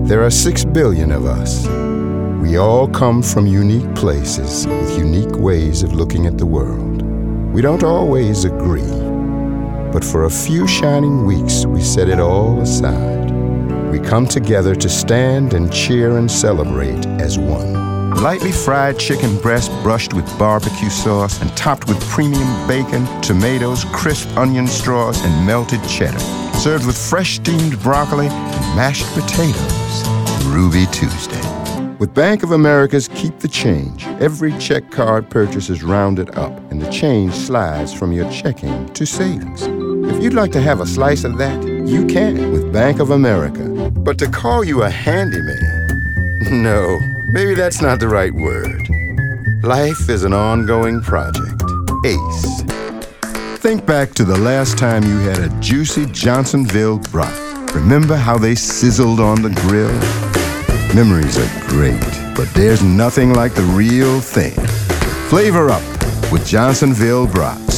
There are 6 billion of us. We all come from unique places with unique ways of looking at the world. We don't always agree, but for a few shining weeks we set it all aside. We come together to stand and cheer and celebrate as one. Lightly fried chicken breast brushed with barbecue sauce and topped with premium bacon, tomatoes, crisp onion straws, and melted cheddar. Served with fresh steamed broccoli and mashed potatoes. Ruby Tuesday. With Bank of America's Keep the Change, every check card purchase is rounded up and the change slides from your checking to savings. If you'd like to have a slice of that, you can with Bank of America. But to call you a handyman, no. Maybe that's not the right word. Life is an ongoing project. ACE. Think back to the last time you had a juicy Johnsonville brat. Remember how they sizzled on the grill? Memories are great, but there's nothing like the real thing. Flavor up with Johnsonville brats.